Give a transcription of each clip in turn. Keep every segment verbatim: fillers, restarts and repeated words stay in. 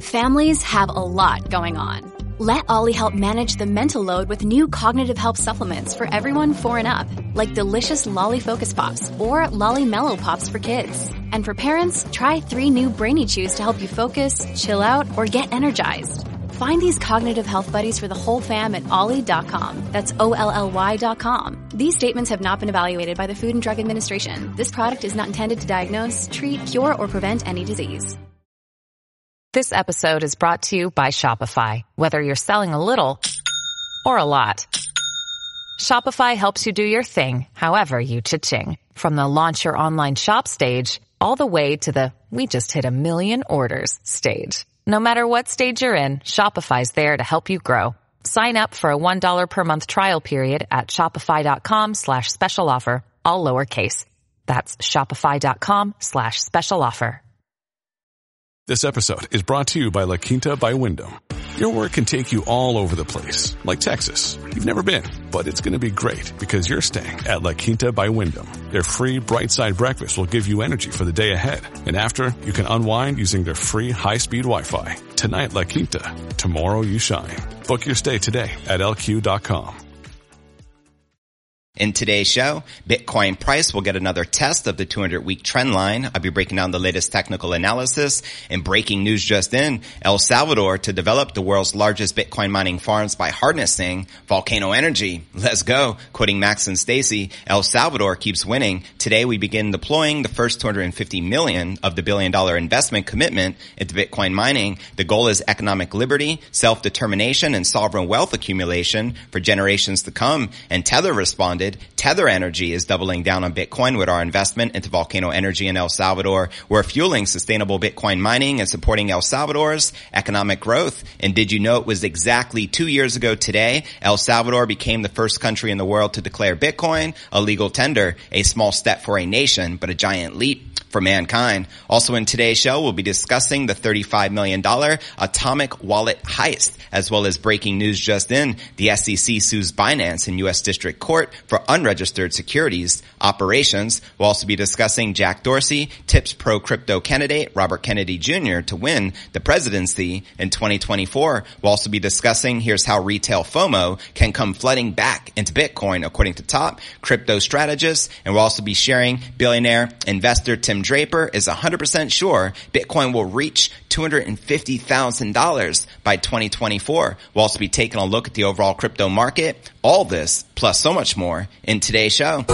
Families have a lot going on. Let Ollie help manage the mental load with new cognitive help supplements for everyone four and up, like delicious Lolly Focus Pops or Lolly Mellow Pops for kids. And for parents, try three new Brainy Chews to help you focus, chill out, or get energized. Find these cognitive health buddies for the whole fam at ollie dot com. That's O L L Y dot com. These statements have not been evaluated by the Food and Drug Administration. This product is not intended to diagnose, treat, cure, or prevent any disease. This episode is brought to you by Shopify. Whether you're selling a little or a lot, Shopify helps you do your thing, however you cha-ching. From the launch your online shop stage, all the way to the we just hit a million orders stage. No matter what stage you're in, Shopify's there to help you grow. Sign up for a one dollar per month trial period at shopify.com slash special offer, all lowercase. That's shopify.com slash special offer. This episode is brought to you by La Quinta by Wyndham. Your work can take you all over the place, like Texas. You've never been, but it's going to be great because you're staying at La Quinta by Wyndham. Their free Bright Side breakfast will give you energy for the day ahead. And after, you can unwind using their free high-speed Wi-Fi. Tonight, La Quinta. Tomorrow, you shine. Book your stay today at L Q dot com. In today's show, Bitcoin price will get another test of the two hundred week trend line. I'll be breaking down the latest technical analysis. And breaking news just in, El Salvador to develop the world's largest Bitcoin mining farms by harnessing volcano energy. Let's go. Quoting Max and Stacy, El Salvador keeps winning. Today we begin deploying the first two hundred fifty million of the billion dollar investment commitment into Bitcoin mining. The goal is economic liberty, self-determination, and sovereign wealth accumulation for generations to come. And Tether responded, Tether Energy is doubling down on Bitcoin with our investment into volcano energy in El Salvador. We're fueling sustainable Bitcoin mining and supporting El Salvador's economic growth. And did you know it was exactly two years ago today, El Salvador became the first country in the world to declare Bitcoin a legal tender, a small step for a nation, but a giant leap for mankind. Also in today's show, we'll be discussing the thirty-five million dollars atomic wallet heist, as well as breaking news just in. The S E C sues Binance in U S District Court for unregistered securities operations. We'll also be discussing Jack Dorsey tips pro-crypto candidate Robert Kennedy Junior to win the presidency in twenty twenty-four. We'll also be discussing here's how retail FOMO can come flooding back into Bitcoin, according to top crypto strategists. And we'll also be sharing billionaire investor Tim Draper is one hundred percent sure Bitcoin will reach two hundred fifty thousand dollars by twenty twenty-four. We'll also be taking a look at the overall crypto market. All this, plus so much more, in today's show.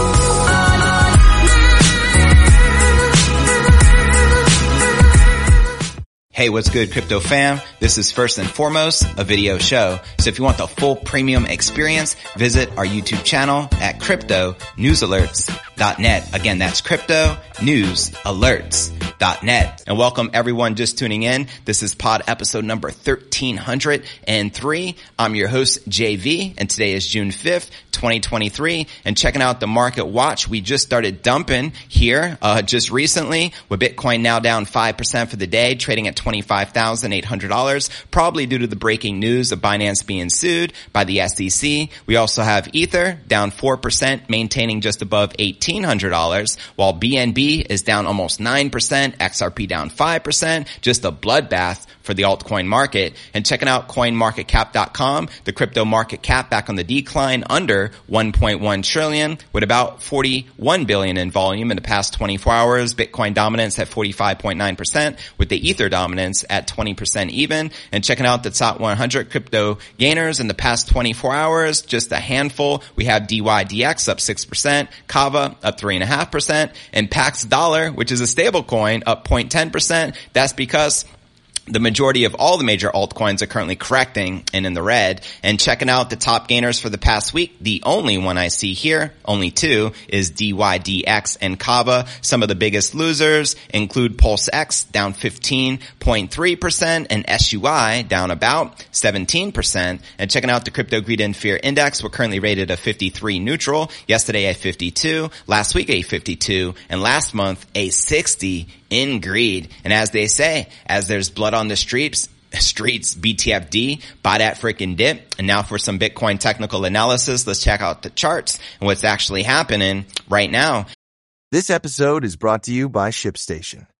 Hey, what's good, crypto fam? This is first and foremost a video show. So if you want the full premium experience, visit our YouTube channel at crypto news alerts dot net. Again, that's crypto news alerts dot net. And welcome everyone just tuning in. This is pod episode number thirteen oh three. I'm your host, J V, and today is June fifth, twenty twenty-three. And checking out the market watch, we just started dumping here uh just recently, with Bitcoin now down five percent for the day, trading at twenty-five thousand eight hundred dollars, probably due to the breaking news of Binance being sued by the S E C. We also have Ether down four percent, maintaining just above eighteen hundred dollars, while B N B is down almost nine percent, X R P down five percent, just a bloodbath for the altcoin market. And checking out coin market cap dot com, the crypto market cap back on the decline, under one point one trillion, with about forty-one billion in volume in the past twenty-four hours. Bitcoin dominance at forty-five point nine percent, with the Ether dominance at twenty percent even. And checking out the top one hundred crypto gainers in the past twenty-four hours, just a handful. We have D Y D X up six percent, Kava up three point five percent, and Pax Dollar, which is a stable coin, up zero point one zero percent. That's because the majority of all the major altcoins are currently correcting and in the red. And checking out the top gainers for the past week, the only one I see here, only two, is D Y D X and Kava. Some of the biggest losers include PulseX, down fifteen point three percent, and S U I down about seventeen percent. And checking out the Crypto Greed and Fear Index, we're currently rated a fifty-three neutral, yesterday a fifty-two, last week a fifty-two, and last month a sixty in greed. And as they say, as there's blood on the streets, streets, B T F D, buy that freaking dip. And now for some Bitcoin technical analysis, let's check out the charts and what's actually happening right now. This episode is brought to you by ShipStation.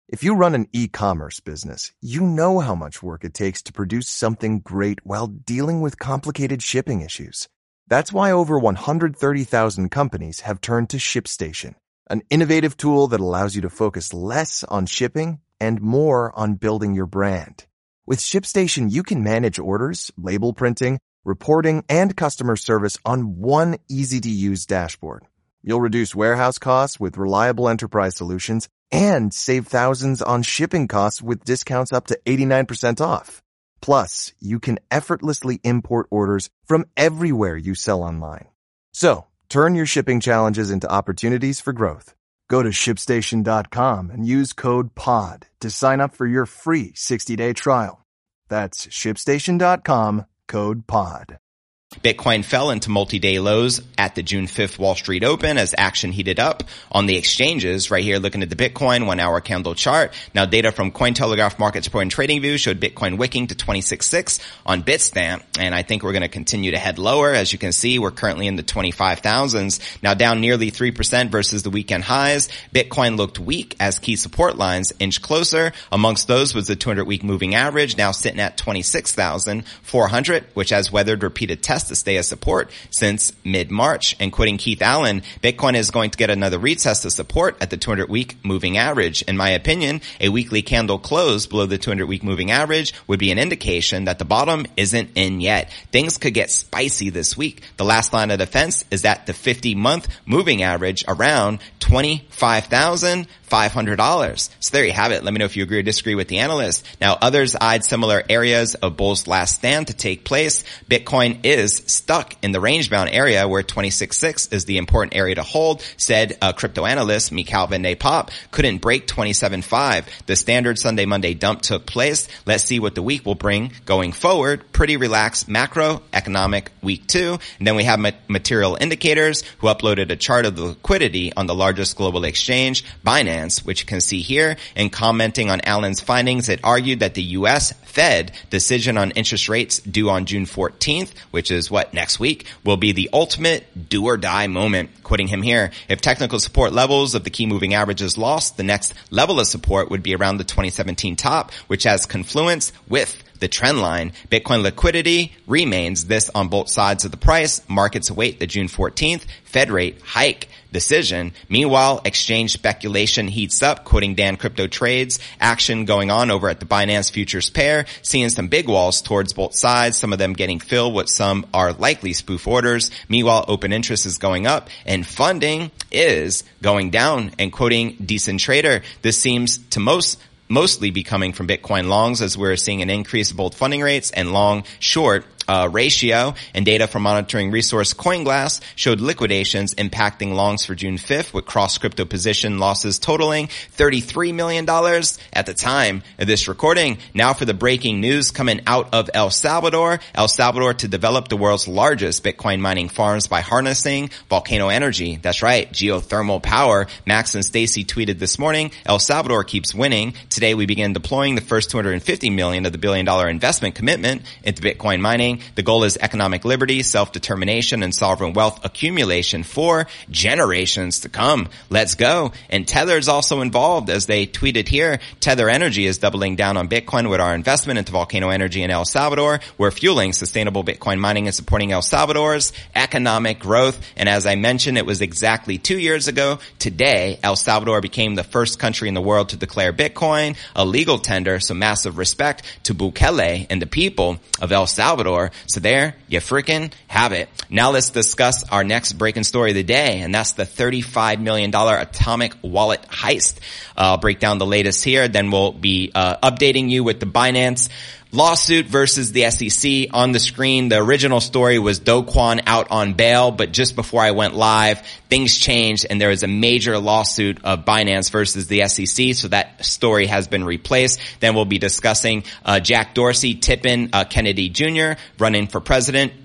If you run an e-commerce business, you know how much work it takes to produce something great while dealing with complicated shipping issues. That's why over one hundred thirty thousand companies have turned to ShipStation, an innovative tool that allows you to focus less on shipping and more on building your brand. With ShipStation, you can manage orders, label printing, reporting, and customer service on one easy-to-use dashboard. You'll reduce warehouse costs with reliable enterprise solutions and save thousands on shipping costs with discounts up to eighty-nine percent off. Plus, you can effortlessly import orders from everywhere you sell online. So, turn your shipping challenges into opportunities for growth. Go to ship station dot com and use code P O D to sign up for your free sixty-day trial. That's ship station dot com, code P O D. Bitcoin fell into multi-day lows at the June fifth Wall Street Open as action heated up on the exchanges. Right here, looking at the Bitcoin one-hour candle chart. Now, data from Cointelegraph Market Support and Trading View showed Bitcoin wicking to twenty-six point six on Bitstamp, and I think we're going to continue to head lower. As you can see, we're currently in the twenty-five thousands, now down nearly three percent versus the weekend highs. Bitcoin looked weak as key support lines inched closer. Amongst those was the two hundred week moving average, now sitting at twenty-six thousand four hundred, which has weathered repeated tests to stay as support since mid-March. And quoting Keith Allen, Bitcoin is going to get another retest of support at the two hundred week moving average. In my opinion, a weekly candle close below the two hundred week moving average would be an indication that the bottom isn't in yet. Things could get spicy this week. The last line of defense is at the fifty month moving average around twenty-five thousand five hundred dollars. So there you have it. Let me know if you agree or disagree with the analyst. Now, others eyed similar areas of bull's last stand to take place. Bitcoin is stuck in the range-bound area where twenty-six point six is the important area to hold, said uh, crypto analyst Mikhail Van de Poppe. Couldn't break twenty-seven point five. The standard Sunday Monday dump took place. Let's see what the week will bring going forward. Pretty relaxed macroeconomic week two. And then we have ma- material indicators, who uploaded a chart of the liquidity on the largest global exchange, Binance, which you can see here. And commenting on Allen's findings, it argued that the U S Fed decision on interest rates due on June fourteenth, which is what, next week, will be the ultimate do or die moment. Quoting him here, if technical support levels of the key moving average is lost, the next level of support would be around the twenty seventeen top, which has confluence with the trend line. Bitcoin liquidity remains this on both sides of the price. Markets await the June fourteenth Fed rate hike decision. Meanwhile, exchange speculation heats up. Quoting Dan Crypto Trades, action going on over at the Binance futures pair, seeing some big walls towards both sides, some of them getting filled with some are likely spoof orders. Meanwhile, open interest is going up and funding is going down. And quoting Decent Trader, this seems to most mostly be coming from Bitcoin longs, as we're seeing an increase in both funding rates and long short Uh, ratio. And data from monitoring resource CoinGlass showed liquidations impacting longs for June fifth, with cross crypto position losses totaling thirty-three million dollars at the time of this recording. Now for the breaking news coming out of El Salvador. El Salvador to develop the world's largest Bitcoin mining farms by harnessing volcano energy. That's right, geothermal power. Max and Stacy tweeted this morning, El Salvador keeps winning. Today we begin deploying the first two hundred fifty million dollars of the billion dollar investment commitment into Bitcoin mining. The goal is economic liberty, self-determination, and sovereign wealth accumulation for generations to come. Let's go. And Tether is also involved, as they tweeted here. Tether Energy is doubling down on Bitcoin with our investment into volcano energy in El Salvador. We're fueling sustainable Bitcoin mining and supporting El Salvador's economic growth. And as I mentioned, it was exactly two years ago today, El Salvador became the first country in the world to declare Bitcoin a legal tender. So massive respect to Bukele and the people of El Salvador. So there you freaking have it. Now let's discuss our next breaking story of the day, and that's the thirty-five million dollars atomic wallet heist. Uh, I'll break down the latest here, then we'll be uh, updating you with the Binance lawsuit versus the S E C on the screen. The original story was Do Kwon out on bail, but just before I went live, things changed and there was a major lawsuit of Binance versus the S E C, so that story has been replaced. Then we'll be discussing uh Jack Dorsey tipping uh, Kennedy Junior running for president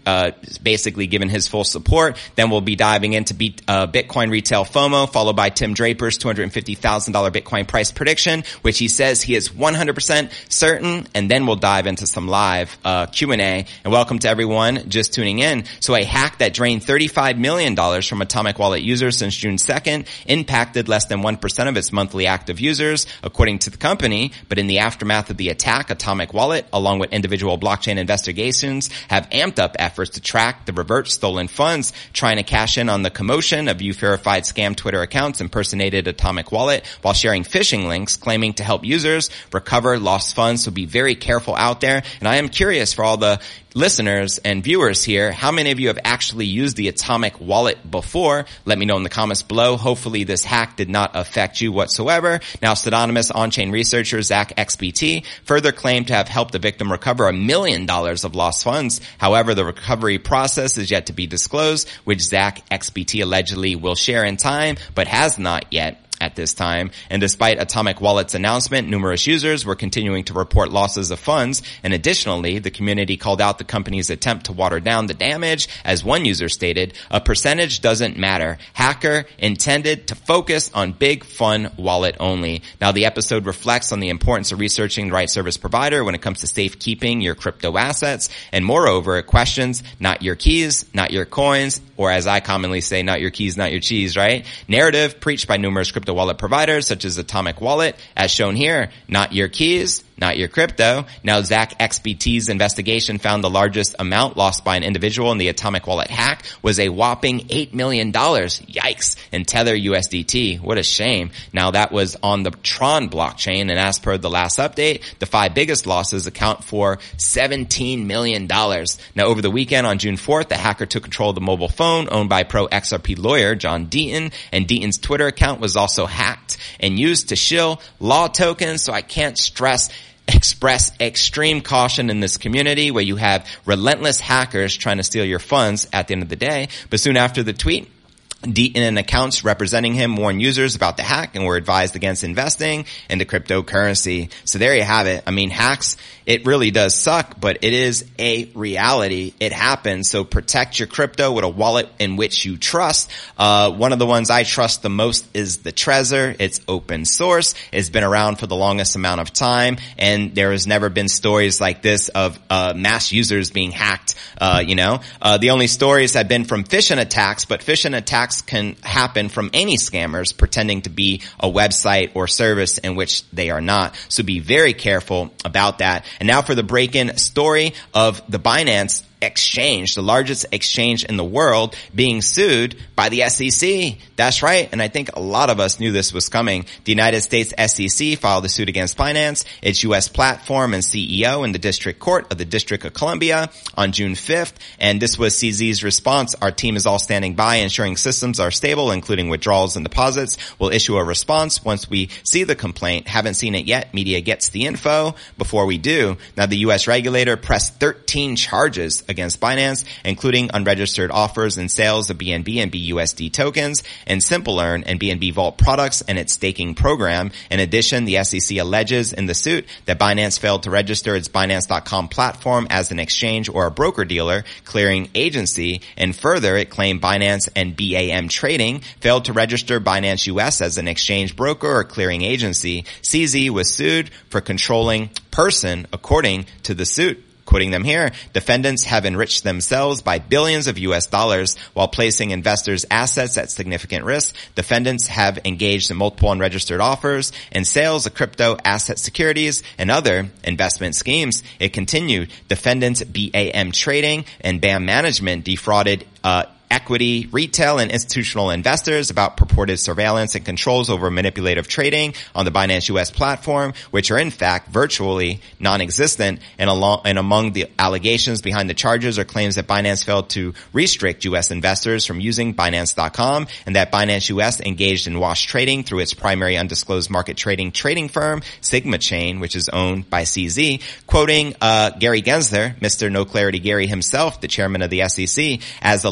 uh, basically given his full support. Then we'll be diving into B- uh, Bitcoin retail FOMO, followed by Tim Draper's two hundred fifty thousand dollars Bitcoin price prediction, which he says he is one hundred percent certain. And then we'll dive into some live uh, Q and A. And welcome to everyone just tuning in. So a hack that drained thirty-five million dollars from Atomic Wallet users since June second impacted less than one percent of its monthly active users, according to the company. But in the aftermath of the attack, Atomic Wallet, along with individual blockchain investigations, have amped up efforts to track the revert stolen funds, trying to cash in on the commotion of U-verified scam Twitter accounts impersonated Atomic Wallet while sharing phishing links claiming to help users recover lost funds. So be very careful out there. And I am curious for all the listeners and viewers here, how many of you have actually used the Atomic Wallet before? Let me know in the comments below. Hopefully this hack did not affect you whatsoever. Now, pseudonymous on-chain researcher Zach X B T further claimed to have helped the victim recover a million dollars of lost funds. However, the recovery process is yet to be disclosed, which Zach X B T allegedly will share in time, but has not yet at this time. And despite Atomic Wallet's announcement, numerous users were continuing to report losses of funds. And additionally, the community called out the company's attempt to water down the damage. As one user stated, a percentage doesn't matter. Hacker intended to focus on big fun wallet only. Now, the episode reflects on the importance of researching the right service provider when it comes to safekeeping your crypto assets. And moreover, it questions not your keys, not your coins, or as I commonly say, not your keys, not your cheese, right? Narrative preached by numerous crypto wallet providers such as Atomic Wallet, as shown here, not your keys, not your crypto. Now, Zach X B T's investigation found the largest amount lost by an individual in the Atomic Wallet hack was a whopping eight million dollars. Yikes. In Tether U S D T. What a shame. Now, that was on the Tron blockchain, and as per the last update, the five biggest losses account for seventeen million dollars. Now, over the weekend on June fourth, the hacker took control of the mobile phone owned by pro X R P lawyer John Deaton, and Deaton's Twitter account was also hacked and used to shill law tokens. So I can't stress express extreme caution in this community where you have relentless hackers trying to steal your funds at the end of the day. But soon after the tweet, Deaton and accounts representing him warned users about the hack and were advised against investing into cryptocurrency. So there you have it. I mean, hacks, it really does suck, but it is a reality. It happens. So protect your crypto with a wallet in which you trust. Uh, one of the ones I trust the most is the Trezor. It's open source. It's been around for the longest amount of time, and there has never been stories like this of uh mass users being hacked. Uh, you know, uh, the only stories have been from phishing attacks, but phishing attacks can happen from any scammers pretending to be a website or service in which they are not. So be very careful about that. And now for the break-in story of the Binance exchange, the largest exchange in the world, being sued by the S E C. That's right. And I think a lot of us knew this was coming. The United States S E C filed a suit against Binance, its U S platform and C E O, in the District Court of the District of Columbia on June fifth. And this was C Z's response. Our team is all standing by, ensuring systems are stable, including withdrawals and deposits. We'll issue a response once we see the complaint. Haven't seen it yet. Media gets the info before we do. Now, the U S regulator pressed thirteen charges against Binance, including unregistered offers and sales of B N B and B U S D tokens and Simple Earn and B N B Vault products and its staking program. In addition, the S E C alleges in the suit that Binance failed to register its Binance dot com platform as an exchange or a broker-dealer clearing agency, and further, it claimed Binance and B A M Trading failed to register Binance U S as an exchange broker or clearing agency. C Z was sued for controlling person, according to the suit. Quoting them here, defendants have enriched themselves by billions of U S dollars while placing investors' assets at significant risk. Defendants have engaged in multiple unregistered offers and sales of crypto asset securities and other investment schemes. It continued, defendants B A M Trading and B A M Management defrauded uh equity, retail, and institutional investors about purported surveillance and controls over manipulative trading on the Binance U S platform, which are in fact virtually non-existent. And, along, and among the allegations behind the charges are claims that Binance failed to restrict U S investors from using Binance dot com, and that Binance U S engaged in wash trading through its primary undisclosed market trading trading firm, Sigma Chain, which is owned by C Z. Quoting uh Gary Gensler, Mister No Clarity Gary himself, the chairman of the S E C, as alleged,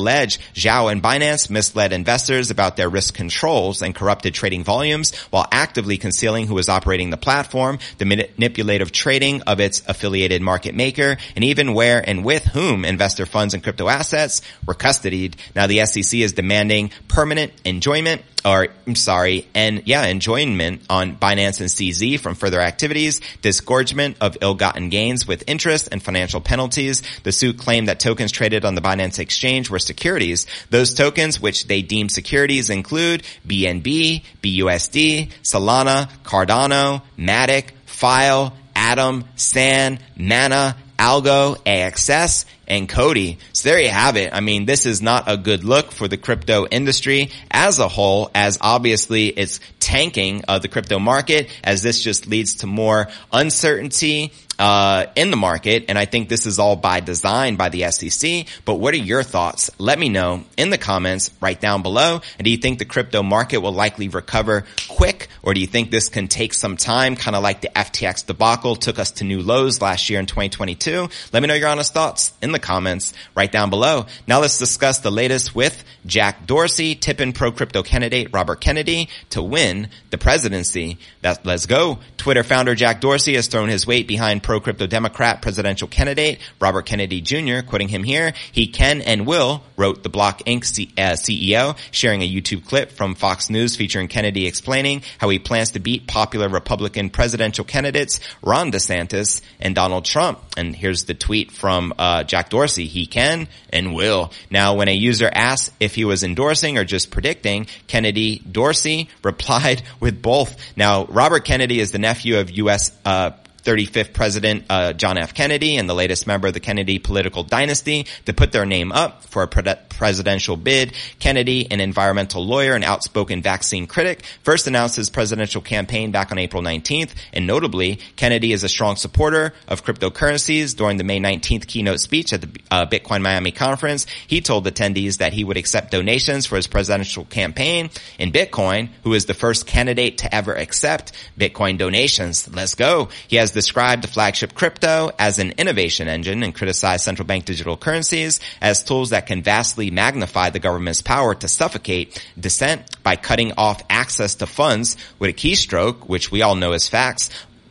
Zhao and Binance misled investors about their risk controls and corrupted trading volumes while actively concealing who was operating the platform, the manipulative trading of its affiliated market maker, and even where and with whom investor funds and crypto assets were custodied. Now the S E C is demanding permanent enjoyment or I'm sorry, and yeah, enjoyment on Binance and C Z from further activities, disgorgement of ill-gotten gains with interest and financial penalties. The suit claimed that tokens traded on the Binance exchange were securities. Those tokens, which they deemed securities, include B N B, B U S D, Solana, Cardano, Matic, File, Atom, Sand, Mana, Algo, A X S, and Cody. So there you have it. I mean, this is not a good look for the crypto industry as a whole, as obviously it's tanking uh, the crypto market, as this just leads to more uncertainty uh in the market. And I think this is all by design by the S E C. But what are your thoughts? Let me know in the comments right down below. And do you think the crypto market will likely recover quick, or do you think this can take some time, kind of like the F T X debacle took us to new lows last year in twenty twenty-two? Let me know your honest thoughts in the comments right down below. Now let's discuss the latest with Jack Dorsey tipping pro-crypto candidate Robert Kennedy to win the presidency. That, let's go. Twitter founder Jack Dorsey has thrown his weight behind pro-crypto Democrat presidential candidate Robert Kennedy Junior Quoting him here, he can and will, wrote the Block Incorporated. C- uh, C E O, sharing a YouTube clip from Fox News featuring Kennedy explaining how he plans to beat popular Republican presidential candidates Ron DeSantis and Donald Trump. And here's the tweet from uh Jack Dorsey. He can and will. Now, when a user asked if he was endorsing or just predicting, Kennedy Dorsey replied with both. Now, Robert Kennedy is the nephew of U S uh thirty-fifth President uh John F. Kennedy and the latest member of the Kennedy political dynasty to put their name up for a pre- presidential bid. Kennedy, an environmental lawyer and outspoken vaccine critic, first announced his presidential campaign back on April nineteenth. And notably, Kennedy is a strong supporter of cryptocurrencies. During the May nineteenth keynote speech at the uh, Bitcoin Miami conference, he told attendees that he would accept donations for his presidential campaign in Bitcoin, who is the first candidate to ever accept Bitcoin donations. Let's go. He has described the flagship crypto as an innovation engine and criticized central bank digital currencies as tools that can vastly magnify the government's power to suffocate dissent by cutting off access to funds with a keystroke, which we all know as facts.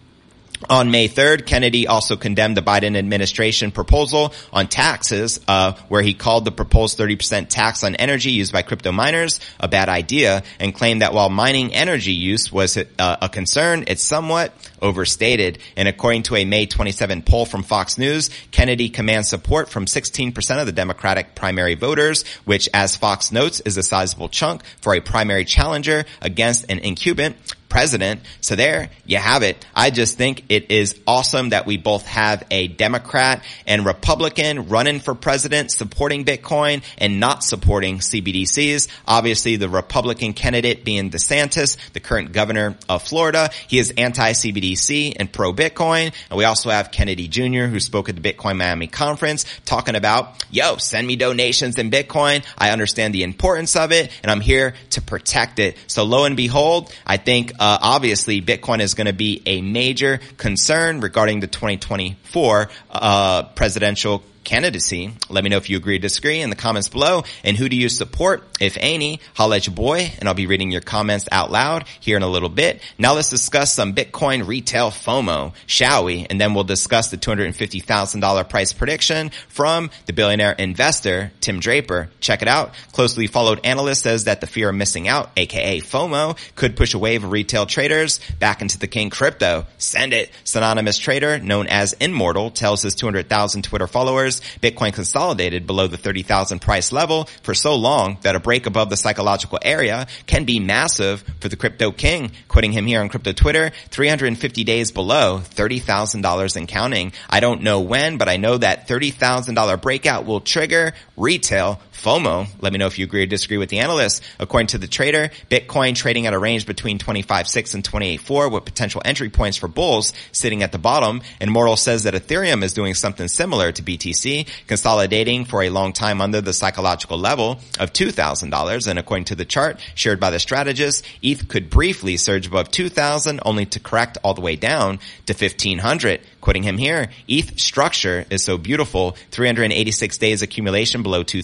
On May third, Kennedy also condemned the Biden administration proposal on taxes, uh, where he called the proposed thirty percent tax on energy used by crypto miners a bad idea, and claimed that while mining energy use was uh, a concern, it's somewhat overstated. And according to a May twenty-seventh poll from Fox News, Kennedy commands support from sixteen percent of the Democratic primary voters, which, as Fox notes, is a sizable chunk for a primary challenger against an incumbent president. So there you have it. I just think it is awesome that we both have a Democrat and Republican running for president supporting Bitcoin and not supporting C B D Cs. Obviously, the Republican candidate being DeSantis, the current governor of Florida. He is anti-C B D C and pro-Bitcoin. And we also have Kennedy Junior, who spoke at the Bitcoin Miami conference, talking about, yo, send me donations in Bitcoin. I understand the importance of it, and I'm here to protect it. So lo and behold, I think Uh, obviously, Bitcoin is going to be a major concern regarding the twenty twenty-four uh presidential candidacy. Let me know if you agree or disagree in the comments below. And who do you support, if any? Holla at your boy, and I'll be reading your comments out loud here in a little bit. Now let's discuss some Bitcoin retail FOMO, shall we? And then we'll discuss the two hundred fifty thousand dollars price prediction from the billionaire investor Tim Draper. Check it out. Closely followed analyst says that the fear of missing out, aka FOMO, could push a wave of retail traders back into the king crypto. Send it. Synonymous trader known as Immortal tells his two hundred thousand Twitter followers Bitcoin consolidated below the thirty thousand price level for so long that a break above the psychological area can be massive for the crypto king. Quoting him here on crypto Twitter, three hundred fifty days below thirty thousand dollars and counting. I don't know when, but I know that thirty thousand dollars breakout will trigger retail FOMO. Let me know if you agree or disagree with the analyst. According to the trader, Bitcoin trading at a range between twenty-five point six and twenty-eight point four with potential entry points for bulls sitting at the bottom. And Immortal says that Ethereum is doing something similar to B T C, consolidating for a long time under the psychological level of two thousand dollars. And according to the chart shared by the strategist, E T H could briefly surge above two thousand only to correct all the way down to fifteen hundred. Quoting him here, E T H structure is so beautiful, three hundred eighty-six days accumulation below two thousand,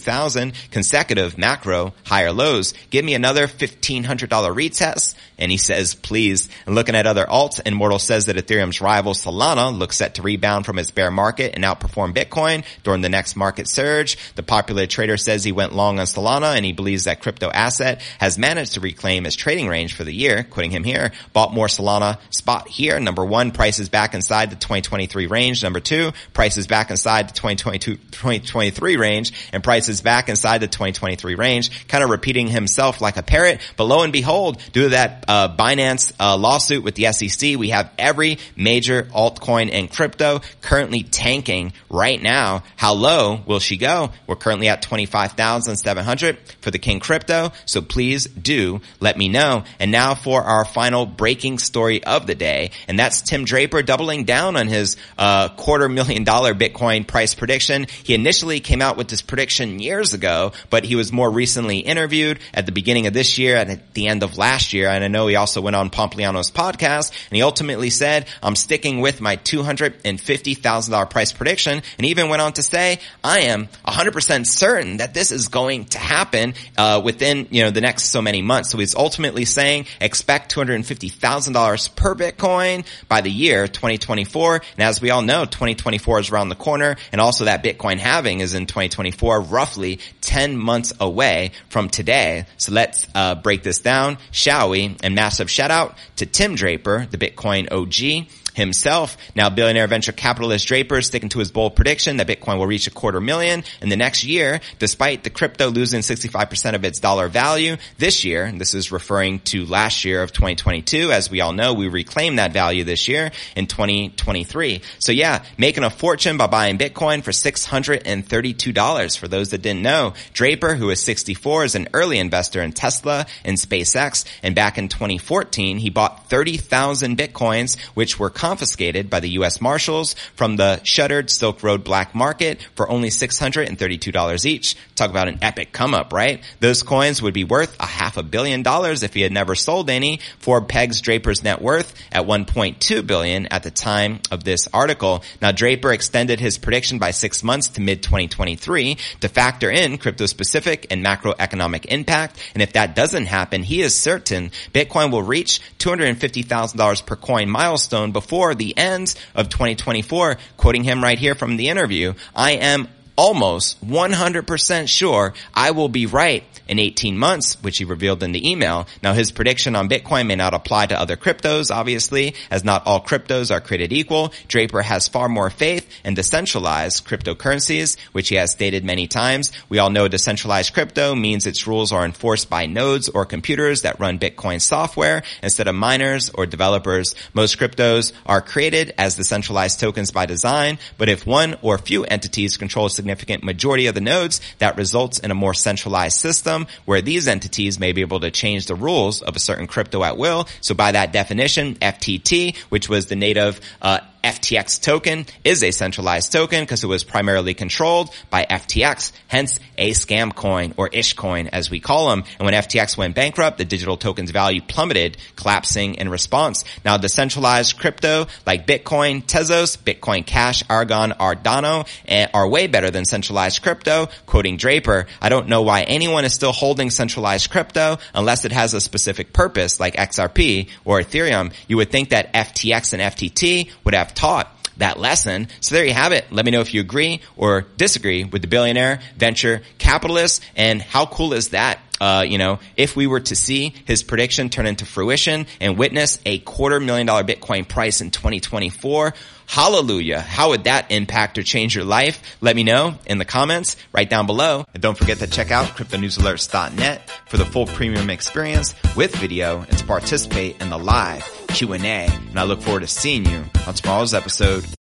seven consecutive macro higher lows. Give me another fifteen hundred dollars retest. And he says, please. And looking at other alts, Immortal says that Ethereum's rival Solana looks set to rebound from its bear market and outperform Bitcoin during the next market surge. The popular trader says he went long on Solana and he believes that crypto asset has managed to reclaim its trading range for the year. Quoting him here, bought more Solana spot here. Number one, prices back inside the twenty twenty-three range. Number two, prices back inside the twenty twenty-two, twenty twenty-three range, and prices back inside the twenty twenty-three range. Kind of repeating himself like a parrot. But lo and behold, due to that Uh, Binance uh, lawsuit with the S E C, we have every major altcoin and crypto currently tanking right now. How low will she go? We're currently at twenty-five thousand seven hundred for the King Crypto, so please do let me know. And now for our final breaking story of the day, and that's Tim Draper doubling down on his uh quarter million dollar Bitcoin price prediction. He initially came out with this prediction years ago, but he was more recently interviewed at the beginning of this year and at the end of last year, and I know he also went on Pompliano's podcast, and he ultimately said, I'm sticking with my two hundred fifty thousand dollars price prediction, and even went on to say, I am one hundred percent certain that this is going to happen uh within, you know, the next so many months. So he's ultimately saying, expect two hundred fifty thousand dollars per Bitcoin by the year twenty twenty-four. And as we all know, twenty twenty-four is around the corner, and also that Bitcoin halving is in twenty twenty-four, roughly ten months away from today. So let's uh break this down, shall we? And massive shout out to Tim Draper, the Bitcoin O G himself. Now, billionaire venture capitalist Draper sticking to his bold prediction that Bitcoin will reach a quarter million in the next year, despite the crypto losing sixty-five percent of its dollar value this year. And this is referring to last year of twenty twenty-two. As we all know, we reclaimed that value this year in twenty twenty-three. So yeah, making a fortune by buying Bitcoin for six hundred thirty-two dollars. For those that didn't know, Draper, who is sixty-four, is an early investor in Tesla and SpaceX. And back in twenty fourteen, he bought thirty thousand Bitcoins, which were confiscated by the U S Marshals from the shuttered Silk Road black market for only six hundred thirty-two dollars each. Talk about an epic come up, right? Those coins would be worth a half a billion dollars if he had never sold any. Forbes pegs Draper's net worth at one point two billion dollars at the time of this article. Now, Draper extended his prediction by six months to mid twenty twenty-three to factor in crypto-specific and macroeconomic impact. And if that doesn't happen, he is certain Bitcoin will reach two hundred fifty thousand dollars per coin milestone before the end of twenty twenty-four. Quoting him right here from the interview, I am almost one hundred percent sure I will be right in eighteen months, which he revealed in the email. Now, his prediction on Bitcoin may not apply to other cryptos, obviously, as not all cryptos are created equal. Draper has far more faith in decentralized cryptocurrencies, which he has stated many times. We all know decentralized crypto means its rules are enforced by nodes or computers that run Bitcoin software instead of miners or developers. Most cryptos are created as decentralized tokens by design, but if one or few entities control a significant majority of the nodes, that results in a more centralized system where these entities may be able to change the rules of a certain crypto at will. So by that definition, F T T, which was the native uh F T X token, is a centralized token because it was primarily controlled by F T X, hence a scam coin, or ish coin as we call them. And when F T X went bankrupt, the digital token's value plummeted, collapsing in response. Now, decentralized crypto like Bitcoin, Tezos, Bitcoin Cash, Argon, Cardano are way better than centralized crypto. Quoting Draper, I don't know why anyone is still holding centralized crypto unless it has a specific purpose like X R P or Ethereum. You would think that F T X and F T T would have taught that lesson. So there you have it. Let me know if you agree or disagree with the billionaire venture capitalist. And how cool is that? Uh, you know, if we were to see his prediction turn into fruition and witness a quarter million dollar Bitcoin price in twenty twenty-four, hallelujah. How would that impact or change your life? Let me know in the comments right down below. And don't forget to check out crypto news alerts dot net for the full premium experience with video and to participate in the live Q and A. And I look forward to seeing you on tomorrow's episode.